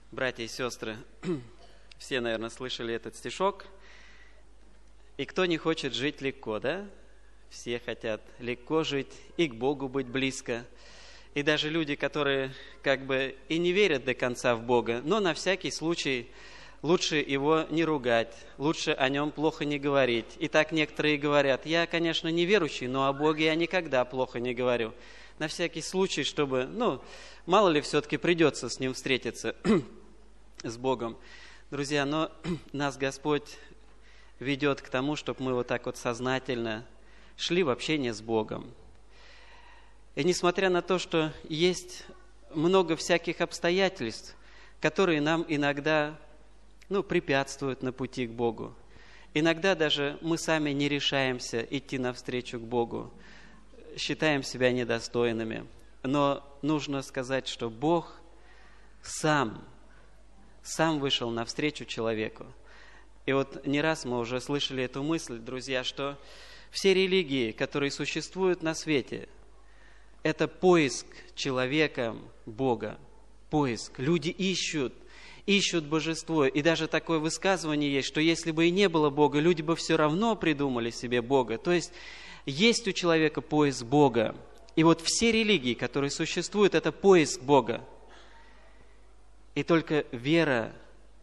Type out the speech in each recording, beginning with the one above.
Братья и сестры, все, наверное, слышали этот стишок. И кто не хочет жить легко, да? Все хотят легко жить и к Богу быть близко. И даже люди, которые как бы и не верят до конца в Бога, но на всякий случай лучше его не ругать, лучше о нем плохо не говорить. И так некоторые говорят: я, конечно, не верующий, но о Боге я никогда плохо не говорю. На всякий случай, чтобы, мало ли все-таки придется с ним встретиться, с Богом. Друзья, но нас Господь ведет к тому, чтобы мы вот так вот сознательно шли в общение с Богом. И несмотря на то, что есть много всяких обстоятельств, которые нам иногда препятствуют на пути к Богу, иногда даже мы сами не решаемся идти навстречу к Богу, считаем себя недостойными. Но нужно сказать, что Бог сам вышел навстречу человеку. И вот не раз мы уже слышали эту мысль, друзья, что все религии, которые существуют на свете, это поиск человеком Бога. Поиск. Люди ищут божество. И даже такое высказывание есть, что если бы и не было Бога, люди бы все равно придумали себе Бога. То есть у человека поиск Бога. И вот все религии, которые существуют, это поиск Бога. И только вера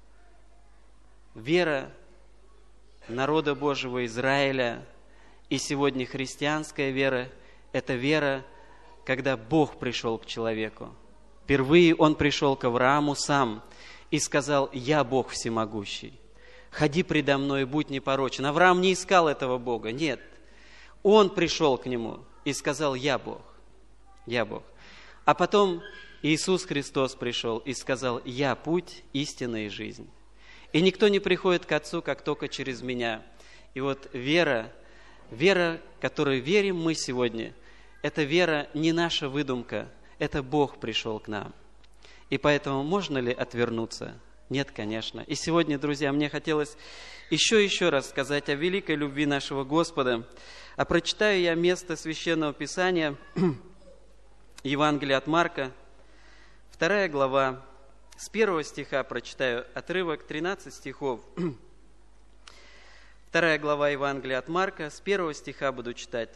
народа Божьего Израиля и сегодня христианская вера – это вера, когда Бог пришел к человеку. Впервые Он пришел к Аврааму сам и сказал: «Я Бог всемогущий, ходи предо мной и будь непорочен». Авраам не искал этого Бога, нет. Он пришел к нему и сказал: «Я Бог, я Бог». А потом Иисус Христос пришел и сказал: «Я путь, истина и жизнь. И никто не приходит к Отцу, как только через Меня». И вот вера, которой верим мы сегодня, эта вера не наша выдумка, это Бог пришел к нам. И поэтому можно ли отвернуться? Нет, конечно. И сегодня, друзья, мне хотелось еще раз сказать о великой любви нашего Господа. А прочитаю я место Священного Писания, Евангелие от Марка, 2 глава, с 1 стиха прочитаю отрывок, 13 стихов. 2 глава Евангелия от Марка, с 1 стиха буду читать.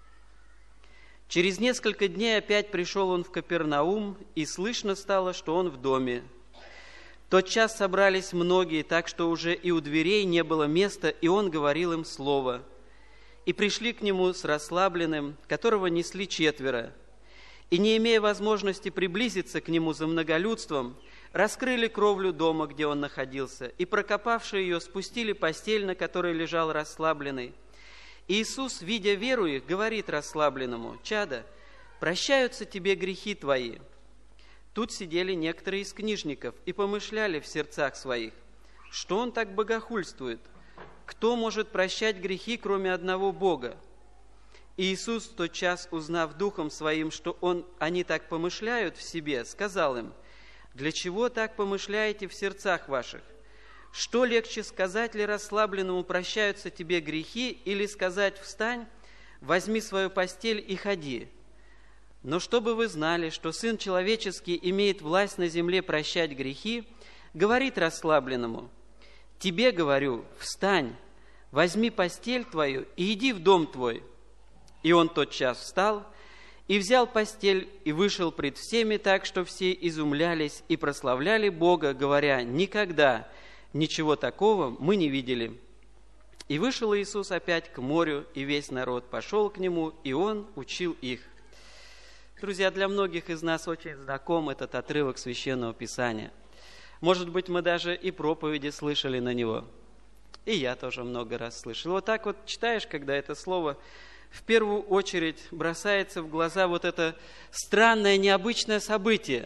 «Через несколько дней опять пришел он в Капернаум, и слышно стало, что он в доме. Тотчас собрались многие, так что уже и у дверей не было места, и он говорил им слово. И пришли к нему с расслабленным, которого несли 4, и, не имея возможности приблизиться к нему за многолюдством, раскрыли кровлю дома, где он находился, и, прокопавши ее, спустили постель, на которой лежал расслабленный. И Иисус, видя веру их, говорит расслабленному: «Чадо, прощаются тебе грехи твои». Тут сидели некоторые из книжников и помышляли в сердцах своих: что он так богохульствует? Кто может прощать грехи, кроме одного Бога? И Иисус, тотчас узнав духом своим, что они так помышляют в себе, сказал им: «Для чего так помышляете в сердцах ваших? Что легче, сказать ли расслабленному: прощаются тебе грехи, или сказать: встань, возьми свою постель и ходи? Но чтобы вы знали, что Сын Человеческий имеет власть на земле прощать грехи, говорит расслабленному: тебе говорю, встань, возьми постель твою и иди в дом твой». И он тотчас встал и взял постель и вышел пред всеми, так что все изумлялись и прославляли Бога, говоря: никогда ничего такого мы не видели. И вышел Иисус опять к морю, и весь народ пошел к Нему, и Он учил их. Друзья, для многих из нас очень знаком этот отрывок Священного Писания. Может быть, мы даже и проповеди слышали на него. И я тоже много раз слышал. Вот так вот читаешь, когда это слово, в первую очередь бросается в глаза вот это странное, необычное событие.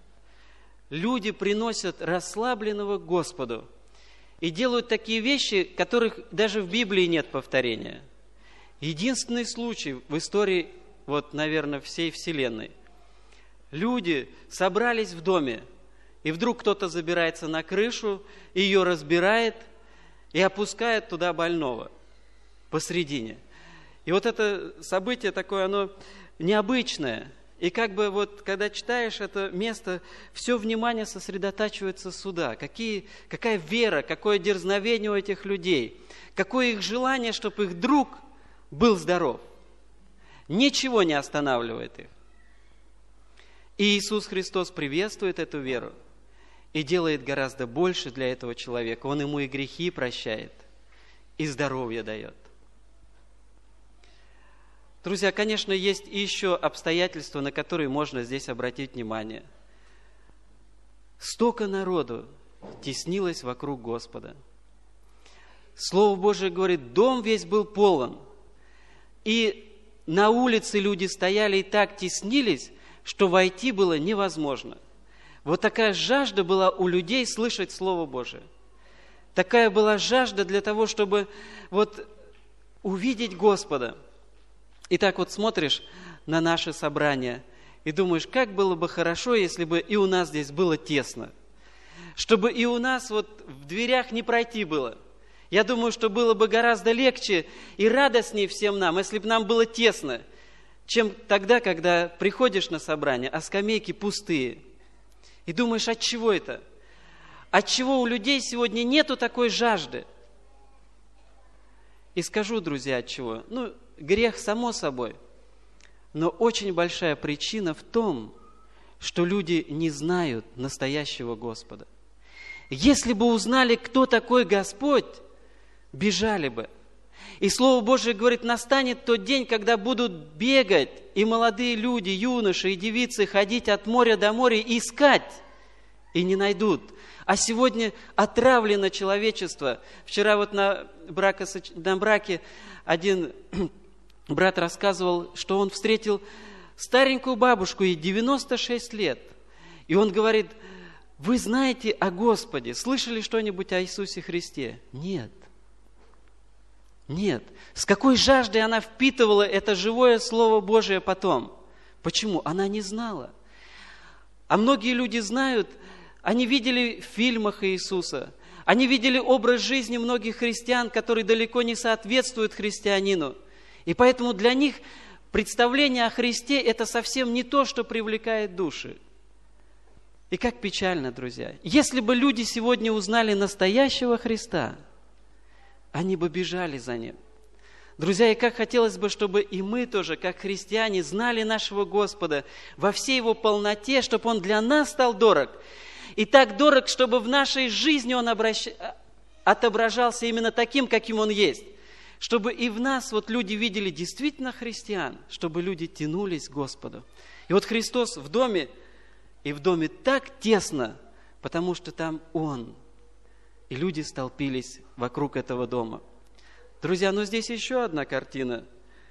Люди приносят расслабленного к Господу и делают такие вещи, которых даже в Библии нет повторения. Единственный случай в истории, наверное, всей Вселенной. Люди собрались в доме, и вдруг кто-то забирается на крышу, ее разбирает и опускает туда больного посредине. И вот это событие такое, оно необычное, И как бы вот, когда читаешь это место, все внимание сосредотачивается сюда. Какая вера, какое дерзновение у этих людей, какое их желание, чтобы их друг был здоров. Ничего не останавливает их. И Иисус Христос приветствует эту веру и делает гораздо больше для этого человека. Он ему и грехи прощает, и здоровье дает. Друзья, конечно, есть и еще обстоятельства, на которые можно здесь обратить внимание. Столько народу теснилось вокруг Господа. Слово Божие говорит, дом весь был полон. И на улице люди стояли и так теснились, что войти было невозможно. Вот такая жажда была у людей слышать Слово Божие. Такая была жажда для того, чтобы вот увидеть Господа. И так вот смотришь на наши собрания и думаешь, как было бы хорошо, если бы и у нас здесь было тесно. Чтобы и у нас вот в дверях не пройти было. Я думаю, что было бы гораздо легче и радостнее всем нам, если бы нам было тесно, чем тогда, когда приходишь на собрание, а скамейки пустые. И думаешь, от чего это? От чего у людей сегодня нету такой жажды? И скажу, друзья, от чего. Грех, само собой. Но очень большая причина в том, что люди не знают настоящего Господа. Если бы узнали, кто такой Господь, бежали бы. И Слово Божие говорит, настанет тот день, когда будут бегать и молодые люди, юноши и девицы ходить от моря до моря и искать, и не найдут. А сегодня отравлено человечество. Вчера вот на браке один брат рассказывал, что он встретил старенькую бабушку, ей 96 лет. И он говорит, вы знаете о Господе? Слышали что-нибудь о Иисусе Христе? Нет. Нет. С какой жаждой она впитывала это живое Слово Божие потом? Почему? Она не знала. А многие люди знают, они видели в фильмах Иисуса, они видели образ жизни многих христиан, который далеко не соответствует христианину. И поэтому для них представление о Христе – это совсем не то, что привлекает души. И как печально, друзья. Если бы люди сегодня узнали настоящего Христа, они бы бежали за Ним. Друзья, и как хотелось бы, чтобы и мы тоже, как христиане, знали нашего Господа во всей Его полноте, чтобы Он для нас стал дорог. И так дорог, чтобы в нашей жизни Он отображался именно таким, каким Он есть. Чтобы и в нас вот люди видели действительно христиан, чтобы люди тянулись к Господу. И вот Христос в доме, и в доме так тесно, потому что там Он. И люди столпились вокруг этого дома. Друзья, но здесь еще одна картина.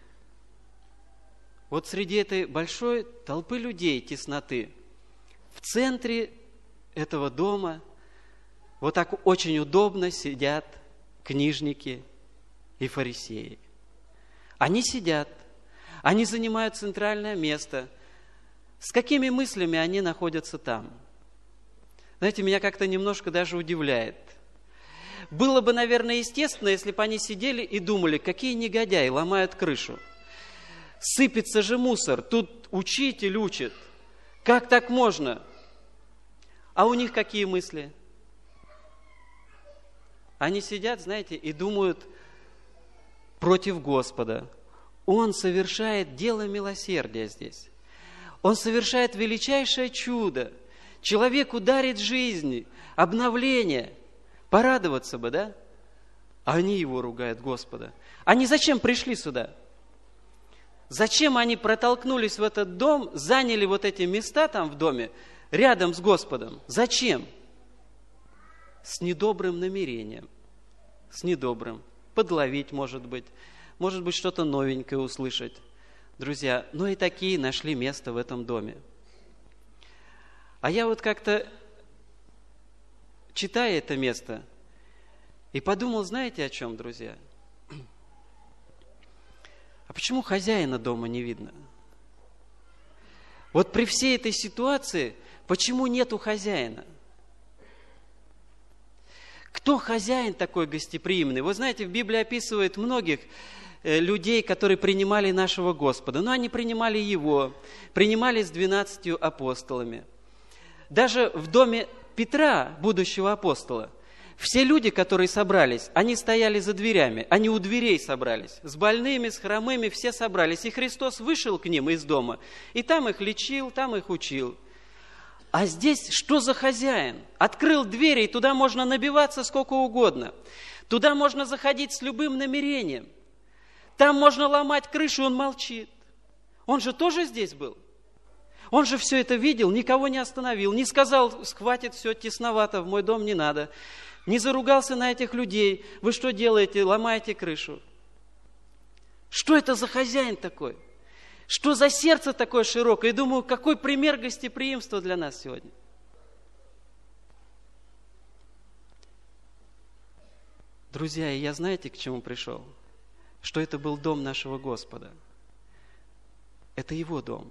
Вот среди этой большой толпы людей, тесноты, в центре этого дома вот так очень удобно сидят книжники и фарисеи. Они сидят, они занимают центральное место. С какими мыслями они находятся там? Знаете, меня как-то немножко даже удивляет. Было бы, наверное, естественно, если бы они сидели и думали, какие негодяи ломают крышу. Сыпется же мусор, тут учитель учит. Как так можно? А у них какие мысли? Они сидят, знаете, и думают против Господа. Он совершает дело милосердия здесь. Он совершает величайшее чудо. Человеку дарит жизнь, обновление. Порадоваться бы, да? А они его ругают, Господа. Они зачем пришли сюда? Зачем они протолкнулись в этот дом, заняли вот эти места там в доме, рядом с Господом? Зачем? С недобрым намерением. С недобрым. Подловить, может быть что-то новенькое услышать. Друзья, но и такие нашли место в этом доме. А я вот как-то, читая это место, и подумал, знаете о чем, друзья? А почему хозяина дома не видно? Вот при всей этой ситуации, почему нету хозяина? Кто хозяин такой гостеприимный? Вы знаете, в Библии описывает многих людей, которые принимали нашего Господа. Но они принимали Его, принимали с 12 апостолами. Даже в доме Петра, будущего апостола, все люди, которые собрались, они стояли за дверями, они у дверей собрались. С больными, с хромыми все собрались. И Христос вышел к ним из дома, и там их лечил, там их учил. А здесь что за хозяин? Открыл двери, и туда можно набиваться сколько угодно. Туда можно заходить с любым намерением. Там можно ломать крышу, он молчит. Он же тоже здесь был. Он же все это видел, никого не остановил, не сказал: хватит, все тесновато, в мой дом не надо. Не заругался на этих людей: вы что делаете, ломаете крышу. Что это за хозяин такой? Что за сердце такое широкое? И думаю, какой пример гостеприимства для нас сегодня. Друзья, и я знаете, к чему пришел? Что это был дом нашего Господа. Это Его дом.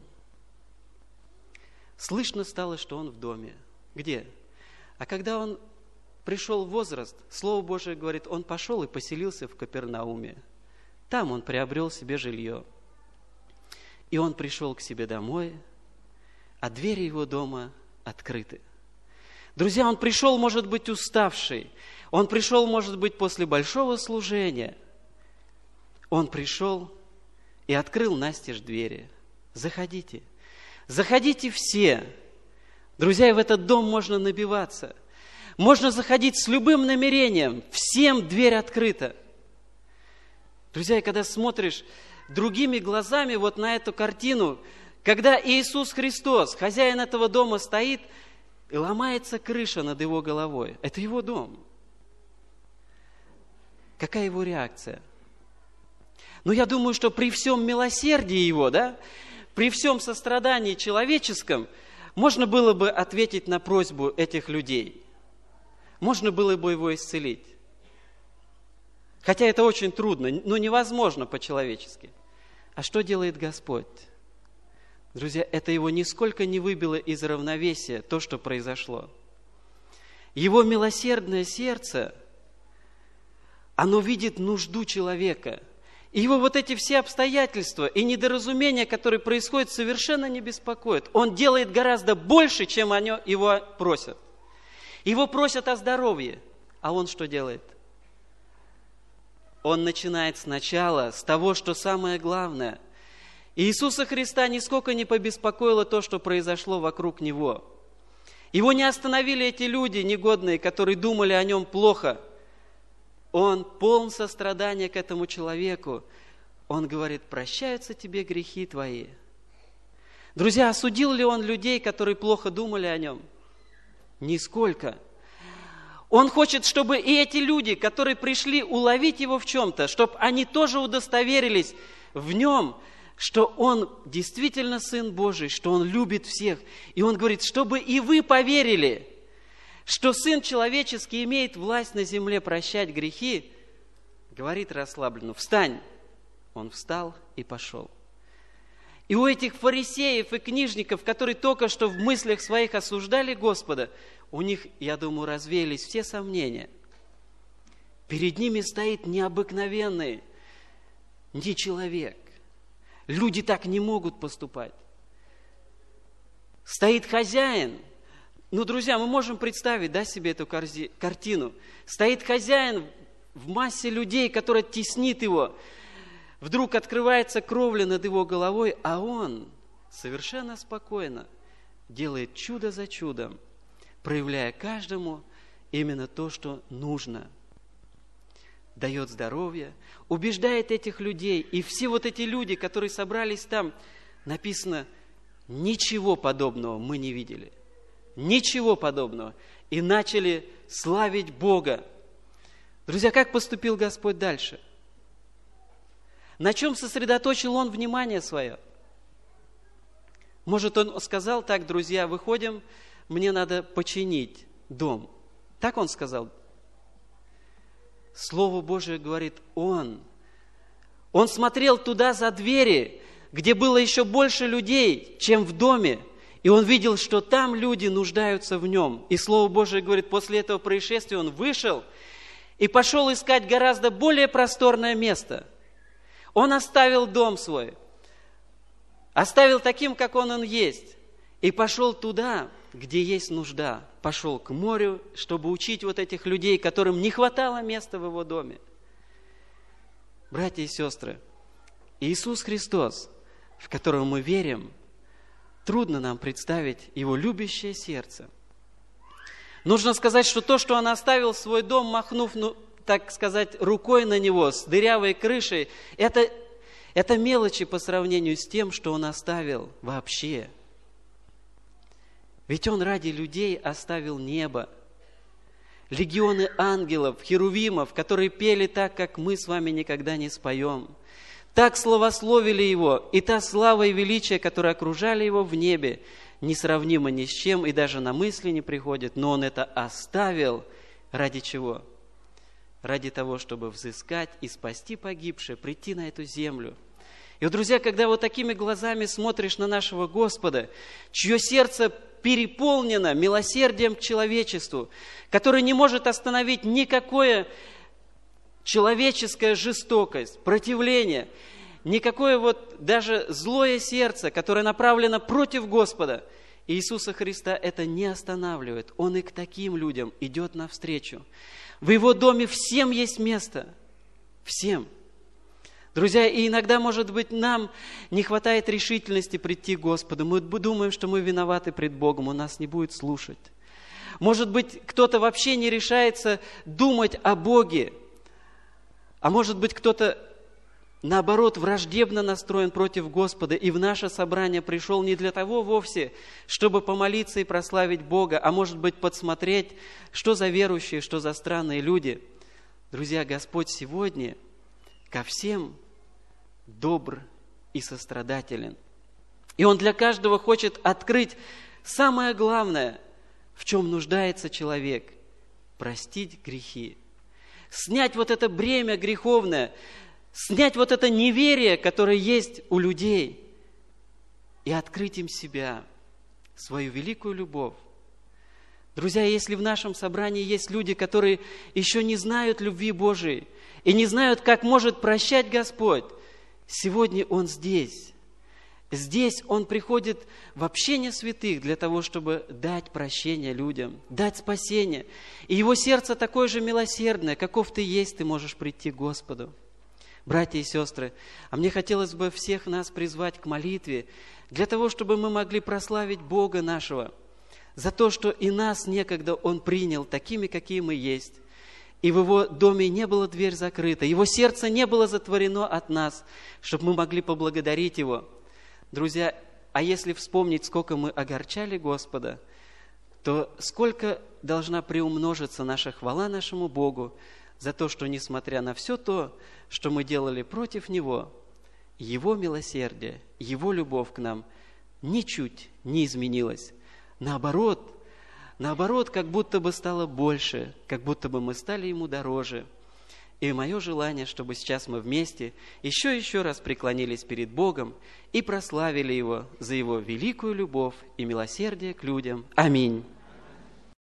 Слышно стало, что Он в доме. Где? А когда Он пришел в возраст, Слово Божие говорит, Он пошел и поселился в Капернауме. Там Он приобрел себе жилье. И Он пришел к себе домой, а двери Его дома открыты. Друзья, Он пришел, может быть, уставший. Он пришел, может быть, после большого служения. Он пришел и открыл настежь двери. Заходите. Заходите все. Друзья, в этот дом можно набиваться. Можно заходить с любым намерением. Всем дверь открыта. Друзья, когда смотришь другими глазами вот на эту картину, когда Иисус Христос, хозяин этого дома, стоит, и ломается крыша над Его головой. Это Его дом. Какая Его реакция? Но я думаю, что при всем милосердии Его, при всем сострадании человеческом, можно было бы ответить на просьбу этих людей. Можно было бы Его исцелить. Хотя это очень трудно, но невозможно по-человечески. А что делает Господь? Друзья, это Его нисколько не выбило из равновесия то, что произошло. Его милосердное сердце, оно видит нужду человека. И его вот эти все обстоятельства и недоразумения, которые происходят, совершенно не беспокоят. Он делает гораздо больше, чем его просят. Его просят о здоровье. А он что делает? Он начинает сначала с того, что самое главное. Иисуса Христа нисколько не побеспокоило то, что произошло вокруг Него. Его не остановили эти люди негодные, которые думали о Нем плохо. Он полон сострадания к этому человеку. Он говорит: прощаются тебе грехи твои. Друзья, осудил ли Он людей, которые плохо думали о Нем? Нисколько. Он хочет, чтобы и эти люди, которые пришли уловить Его в чем-то, чтобы они тоже удостоверились в Нем, что Он действительно Сын Божий, что Он любит всех. И Он говорит, чтобы и вы поверили, что Сын Человеческий имеет власть на земле прощать грехи, говорит расслабленно: встань. Он встал и пошел. И у этих фарисеев и книжников, которые только что в мыслях своих осуждали Господа, у них, я думаю, развеялись все сомнения. Перед ними стоит необыкновенный не человек. Люди так не могут поступать. Стоит хозяин. Ну, друзья, мы можем представить, себе эту картину. Стоит хозяин в массе людей, которая теснит его. Вдруг открывается кровля над его головой, а он совершенно спокойно делает чудо за чудом, проявляя каждому именно то, что нужно. Дает здоровье, убеждает этих людей. И все вот эти люди, которые собрались там, написано, ничего подобного мы не видели. Ничего подобного. И начали славить Бога. Друзья, как поступил Господь дальше? На чем сосредоточил Он внимание свое? Может, Он сказал: так, друзья, выходим, мне надо починить дом. Так Он сказал? Слово Божие говорит, Он смотрел туда за двери, где было еще больше людей, чем в доме. И Он видел, что там люди нуждаются в Нем. И Слово Божие говорит, после этого происшествия Он вышел и пошел искать гораздо более просторное место. Он оставил дом свой, оставил таким, как он есть, и пошел туда, где есть нужда. Пошел к морю, чтобы учить вот этих людей, которым не хватало места в его доме. Братья и сестры, Иисус Христос, в которого мы верим, трудно нам представить Его любящее сердце. Нужно сказать, что то, что Он оставил свой дом, махнув, так сказать, рукой на него, с дырявой крышей, это мелочи по сравнению с тем, что Он оставил вообще. Ведь Он ради людей оставил небо, легионы ангелов, херувимов, которые пели так, как мы с вами никогда не споем. Так славословили Его, и та слава и величие, которые окружали Его в небе, несравнимо ни с чем и даже на мысли не приходит. Но Он это оставил ради чего? Ради того, чтобы взыскать и спасти погибшее, прийти на эту землю. И вот, друзья, когда вот такими глазами смотришь на нашего Господа, чье сердце переполнено милосердием к человечеству, который не может остановить никакое человеческая жестокость, противление, никакое вот даже злое сердце, которое направлено против Господа, Иисуса Христа это не останавливает. Он и к таким людям идет навстречу. В Его доме всем есть место. Всем. Друзья, и иногда, может быть, нам не хватает решительности прийти к Господу. Мы думаем, что мы виноваты пред Богом, Он нас не будет слушать. Может быть, кто-то вообще не решается думать о Боге. А может быть, кто-то, наоборот, враждебно настроен против Господа и в наше собрание пришел не для того вовсе, чтобы помолиться и прославить Бога, а может быть, подсмотреть, что за верующие, что за странные люди. Друзья, Господь сегодня ко всем добр и сострадателен. И Он для каждого хочет открыть самое главное, в чем нуждается человек – простить грехи. Снять вот это бремя греховное, снять вот это неверие, которое есть у людей, и открыть им себя, свою великую любовь. Друзья, если в нашем собрании есть люди, которые еще не знают любви Божией и не знают, как может прощать Господь, сегодня Он здесь. Здесь Он приходит в общение святых для того, чтобы дать прощение людям, дать спасение. И Его сердце такое же милосердное, каков ты есть, ты можешь прийти к Господу. Братья и сестры, а мне хотелось бы всех нас призвать к молитве, для того, чтобы мы могли прославить Бога нашего, за то, что и нас некогда Он принял такими, какие мы есть. И в Его доме не была дверь закрыта, Его сердце не было затворено от нас, чтобы мы могли поблагодарить Его. Друзья, а если вспомнить, сколько мы огорчали Господа, то сколько должна приумножиться наша хвала нашему Богу за то, что, несмотря на все то, что мы делали против Него, Его милосердие, Его любовь к нам ничуть не изменилась. Наоборот, как будто бы стало больше, как будто бы мы стали Ему дороже. И мое желание, чтобы сейчас мы вместе еще раз преклонились перед Богом и прославили Его за Его великую любовь и милосердие к людям. Аминь.